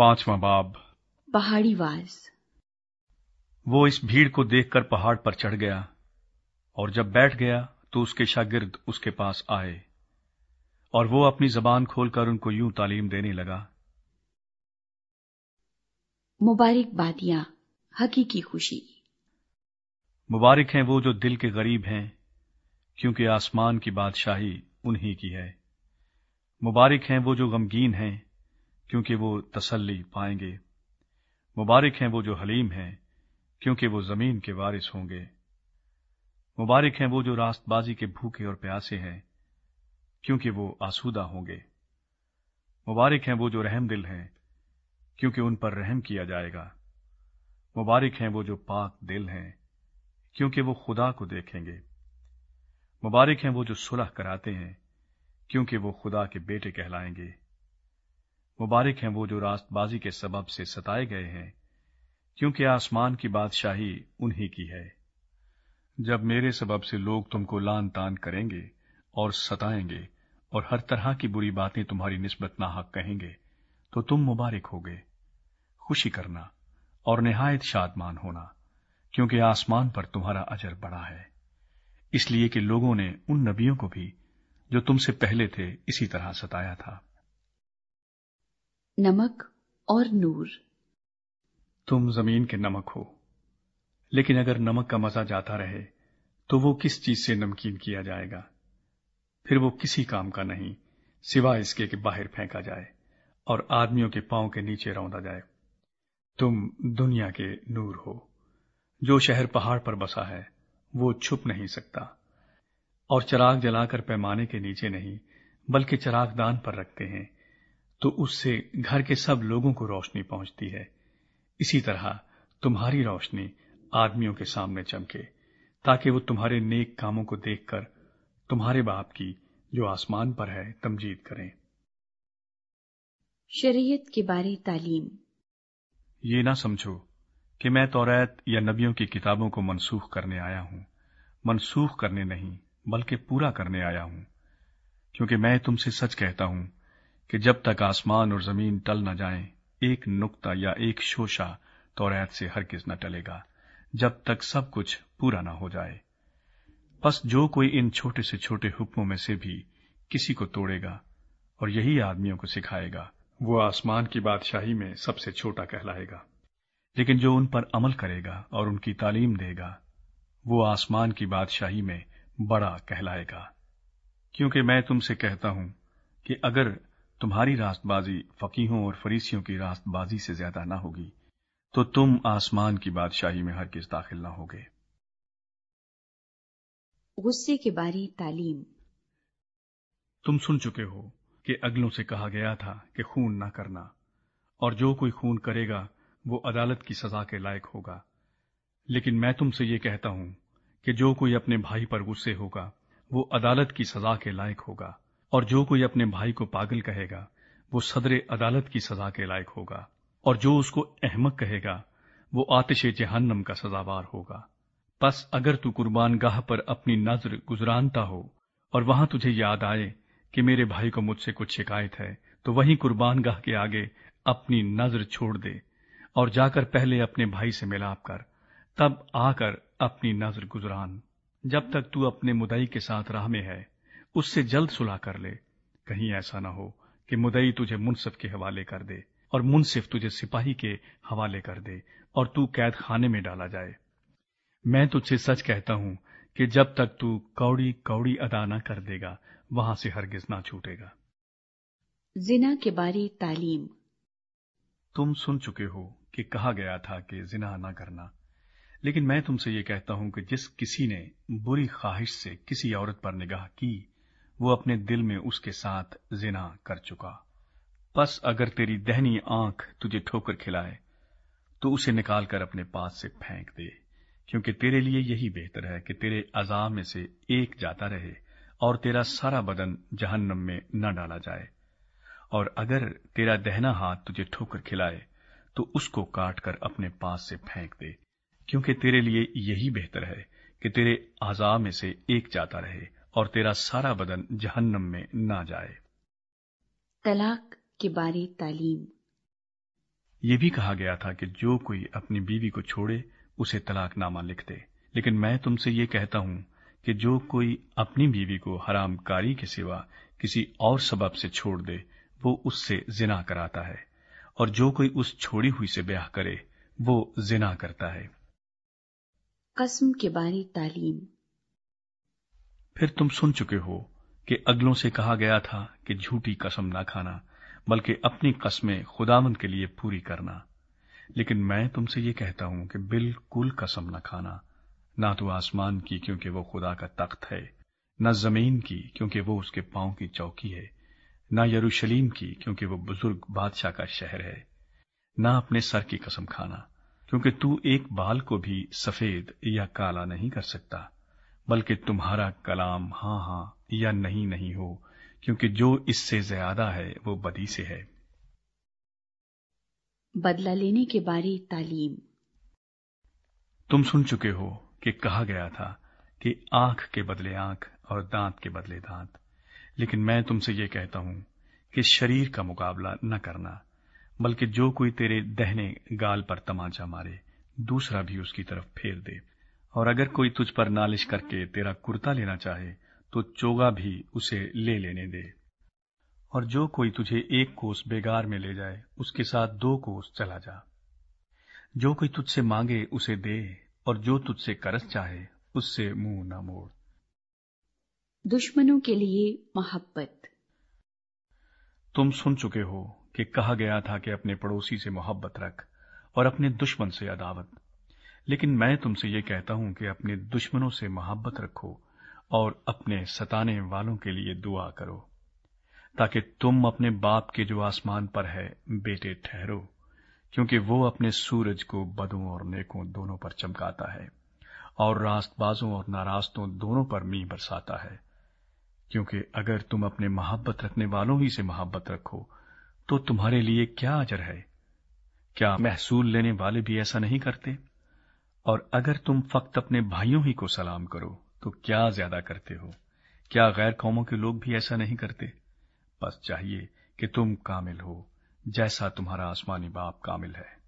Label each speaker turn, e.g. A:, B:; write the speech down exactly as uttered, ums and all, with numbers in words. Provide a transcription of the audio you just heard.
A: पांचवां बाब।
B: पहाड़ी वाज।
A: वो इस भीड़ को देखकर पहाड़ पर चढ़ गया, और जब बैठ गया तो उसके शागिर्द उसके पास आए, और वो अपनी जबान खोलकर उनको यूं तालीम देने लगा।
B: मुबारकबादियां, हकीकी खुशी।
A: मुबारक हैं वो जो दिल के गरीब हैं, क्योंकि आसमान की बादशाही उन्हीं की है। मुबारक हैं वो जो गमगीन हैं, क्योंकि वो तसल्ली पाएंगे। मुबारक हैं वो जो हलीम हैं, क्योंकि वो जमीन के वारिस होंगे। मुबारक हैं वो जो रास्तबाजी के भूखे और प्यासे हैं, क्योंकि वो आसूदा होंगे। मुबारक हैं वो जो रहमदिल हैं, क्योंकि उन पर रहम किया जाएगा। मुबारक हैं वो जो पाक दिल हैं, क्योंकि वो खुदा को देखेंगे। मुबारक हैं वो जो सुलह कराते हैं, क्योंकि वो खुदा के बेटे कहलाएंगे। मुबारक हैं वो जो रास्तबाजी के सबब से सताए गए हैं, क्योंकि आसमान की बादशाही उन्हीं की है। जब मेरे सबब से लोग तुमको लान तान करेंगे और सताएंगे और हर तरह की बुरी बातें तुम्हारी निस्बत नाहक कहेंगे, तो तुम मुबारक होगे। खुशी करना और निहायत शादमान होना, क्योंकि आसमान पर तुम्हारा अजर बड़ा है, इसलिए कि लोगों ने उन नबियों को भी जो तुमसे पहले थे इसी तरह सताया था।
B: नमक और नूर।
A: तुम जमीन के नमक हो, लेकिन अगर नमक का मजा जाता रहे तो वो किस चीज से नमकीन किया जाएगा? फिर वो किसी काम का नहीं, सिवाय इसके कि बाहर फेंका जाए और आदमियों के पांव के नीचे रौंदा जाए। तुम दुनिया के नूर हो। जो शहर पहाड़ पर बसा है वो छुप नहीं सकता, और चराग जलाकर पैमाने के नीचे नहीं बल्कि चरागदान पर रखते हैं, तो उससे घर के सब लोगों को रोशनी पहुंचती है। इसी तरह तुम्हारी रोशनी आदमियों के सामने चमके, ताकि वो तुम्हारे नेक कामों को देखकर तुम्हारे बाप की जो आसमान पर है तमजीद करें।
B: शरीयत के बारे तालीम।
A: ये ना समझो कि मैं तौरात या नबियों की किताबों को मनसूख करने आया हूं। मनसूख करने नहीं बल्कि पूरा करने आया हूं, क्योंकि मैं तुमसे सच कहता हूं कि जब तक आसमान और जमीन टल न जाएं, एक नुक्ता या एक शोशा तौरात से हरगिज न टलेगा, जब तक सब कुछ पूरा न हो जाए। बस जो कोई इन छोटे से छोटे हुक्मों में से भी किसी को तोड़ेगा और यही आदमियों को सिखाएगा, वो आसमान की बादशाही में सबसे छोटा कहलाएगा। लेकिन जो उन पर अमल करेगा और उनकी तालीम देगा, वो आसमान की बादशाही में बड़ा कहलाएगा। क्योंकि मैं तुमसे कहता हूं कि अगर तुम्हारी रास्तबाजी फकीहों और फरीसियों की रास्तबाजी से ज्यादा ना होगी, तो तुम आसमान की बादशाही में हरगिज दाखिल ना होगे।
B: गुस्से के बारे तालीम।
A: तुम सुन चुके हो कि अगलों से कहा गया था कि खून ना करना, और जो कोई खून करेगा वो अदालत की सजा के लायक होगा। लेकिन मैं तुमसे ये कहता हूं कि जो कोई अपने भाई पर गुस्से होगा वो अदालत की सजा के लायक होगा, और जो कोई अपने भाई को पागल कहेगा वो सदरे अदालत की सजा के लायक होगा, और जो उसको अहमक कहेगा वो आतिशे जहन्नम का सजावार होगा। बस अगर तू कुर्बान गाह पर अपनी नजर गुजरानता हो और वहां तुझे याद आए कि मेरे भाई को मुझसे कुछ शिकायत है, तो वहीं कुर्बान गाह के आगे अपनी नजर छोड़ दे और जाकर पहले अपने भाई से मिलाप कर, तब आकर अपनी नजर गुजरान। जब तक तू अपने मुदई के साथ राह में है उससे जल्द सुलह कर ले। कहीं ऐसा न हो कि मुदई तुझे मुनसिफ के हवाले कर दे और मुनसिफ तुझे सिपाही के हवाले कर दे और तू कैद खाने में डाला जाए। मैं तुझसे सच कहता हूं कि जब तक तू कौड़ी कौड़ी अदा न कर देगा, वहां से हरगिज ना छूटेगा।
B: जिना के बारे तालीम।
A: तुम सुन चुके हो कि कहा गया था कि जिना ना करना, लेकिन मैं तुमसे ये कहता हूं कि जिस किसी ने बुरी ख्वाहिश से किसी औरत पर निगाह की, वो अपने दिल में उसके साथ जिना कर चुका। बस अगर तेरी दहनी आंख तुझे ठोकर खिलाए तो उसे निकालकर अपने पास से फेंक दे, क्योंकि तेरे लिए यही बेहतर है कि तेरे अज़ा में से एक जाता रहे और तेरा सारा बदन जहन्नम में न डाला जाए। और अगर तेरा दहना हाथ तुझे ठोकर खिलाए तो उसको काट कर अपने पास से फेंक दे, क्योंकि तेरे लिए यही बेहतर है कि तेरे अज़ा में से एक जाता रहे और तेरा सारा बदन जहन्नम में ना जाए।
B: तलाक के बारे तालीम।
A: یہ بھی کہا گیا تھا کہ جو کوئی اپنی بیوی کو چھوڑے اسے طلاق نامہ لکھ دے، لیکن میں تم سے یہ کہتا ہوں کہ جو کوئی اپنی بیوی کو حرام کاری کے سوا کسی اور سبب سے چھوڑ دے وہ اس سے زنا کراتا ہے، اور جو کوئی اس چھوڑی ہوئی سے بیاہ کرے وہ زنا کرتا ہے۔
B: قسم کے بارے تعلیم۔
A: پھر تم سن چکے ہو کہ اگلوں سے کہا گیا تھا کہ جھوٹی قسم نہ کھانا، بلکہ اپنی قسمیں خداوند کے لیے پوری کرنا، لیکن میں تم سے یہ کہتا ہوں کہ بالکل قسم نہ کھانا، نہ تو آسمان کی کیونکہ وہ خدا کا تخت ہے، نہ زمین کی کیونکہ وہ اس کے پاؤں کی چوکی ہے، نہ یروشلیم کی کیونکہ وہ بزرگ بادشاہ کا شہر ہے، نہ اپنے سر کی قسم کھانا کیونکہ تو ایک بال کو بھی سفید یا کالا نہیں کر سکتا، بلکہ تمہارا کلام ہاں ہاں یا نہیں نہیں ہو، کیونکہ جو اس سے زیادہ ہے وہ بدی سے ہے۔
B: بدلہ لینے کے بارے تعلیم۔
A: تم سن چکے ہو کہ کہا گیا تھا کہ آنکھ کے بدلے آنکھ اور دانت کے بدلے دانت، لیکن میں تم سے یہ کہتا ہوں کہ شریر کا مقابلہ نہ کرنا، بلکہ جو کوئی تیرے دہنے گال پر تمانچہ مارے دوسرا بھی اس کی طرف پھیر دے، اور اگر کوئی تجھ پر نالش کر کے تیرا کرتا لینا چاہے تو چوگا بھی اسے لے لینے دے، اور جو کوئی تجھے ایک کوس بیگار میں لے جائے اس کے ساتھ دو کوس چلا جا۔ جو کوئی تجھ سے مانگے اسے دے، اور جو تجھ سے قرض چاہے اس سے منہ نہ موڑ۔
B: دشمنوں کے لیے محبت۔
A: تم سن چکے ہو کہ کہا گیا تھا کہ اپنے پڑوسی سے محبت رکھ اور اپنے دشمن سے عداوت، لیکن میں تم سے یہ کہتا ہوں کہ اپنے دشمنوں سے محبت رکھو اور اپنے ستانے والوں کے لیے دعا کرو، تاکہ تم اپنے باپ کے جو آسمان پر ہے بیٹے ٹھہرو، کیونکہ وہ اپنے سورج کو بدوں اور نیکوں دونوں پر چمکاتا ہے اور راست بازوں اور ناراستوں دونوں پر می برساتا ہے۔ کیونکہ اگر تم اپنے محبت رکھنے والوں ہی سے محبت رکھو تو تمہارے لیے کیا اجر ہے؟ کیا محصول لینے والے بھی ایسا نہیں کرتے؟ اور اگر تم فقط اپنے بھائیوں ہی کو سلام کرو تو کیا زیادہ کرتے ہو؟ کیا غیر قوموں کے لوگ بھی ایسا نہیں کرتے؟ بس چاہیے کہ تم کامل ہو جیسا تمہارا آسمانی باپ کامل ہے۔